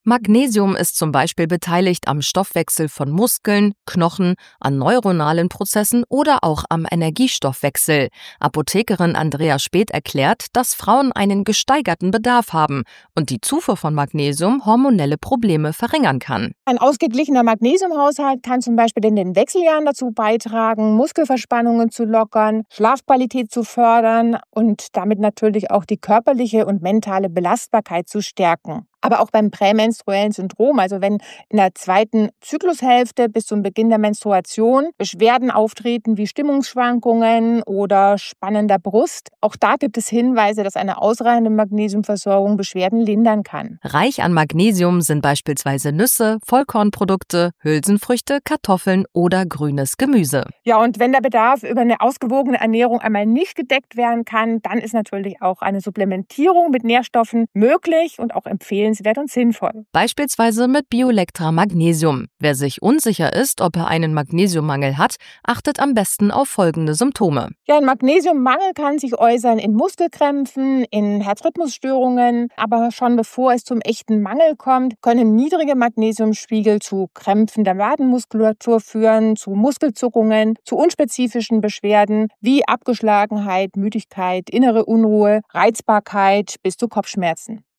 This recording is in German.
Magnesium ist zum Beispiel beteiligt am Stoffwechsel von Muskeln, Knochen, an neuronalen Prozessen oder auch am Energiestoffwechsel. Apothekerin Andrea Speth erklärt, dass Frauen einen gesteigerten Bedarf haben und die Zufuhr von Magnesium hormonelle Probleme verringern kann. Ein ausgeglichener Magnesiumhaushalt kann zum Beispiel in den Wechseljahren dazu beitragen, Muskelverspannungen zu lockern, Schlafqualität zu fördern und damit natürlich auch die körperliche und mentale Belastbarkeit zu stärken. Aber auch beim prämenstruellen Syndrom, also wenn in der zweiten Zyklushälfte bis zum Beginn der Menstruation Beschwerden auftreten wie Stimmungsschwankungen oder spannender Brust, auch da gibt es Hinweise, dass eine ausreichende Magnesiumversorgung Beschwerden lindern kann. Reich an Magnesium sind beispielsweise Nüsse, Vollkornprodukte, Hülsenfrüchte, Kartoffeln oder grünes Gemüse. Ja, und wenn der Bedarf über eine ausgewogene Ernährung einmal nicht gedeckt werden kann, dann ist natürlich auch eine Supplementierung mit Nährstoffen möglich und auch empfehlenswert und sinnvoll. Beispielsweise mit Biolectra Magnesium. Wer sich unsicher ist, ob er einen Magnesiummangel hat, achtet am besten auf folgende Symptome. Ja, ein Magnesiummangel kann sich äußern in Muskelkrämpfen, in Herzrhythmusstörungen, aber schon bevor es zum echten Mangel kommt, können niedrige Magnesiumspiegel zu Krämpfen der Wadenmuskulatur führen, zu Muskelzuckungen, zu unspezifischen Beschwerden wie Abgeschlagenheit, Müdigkeit, innere Unruhe, Reizbarkeit bis zu Kopfschmerzen.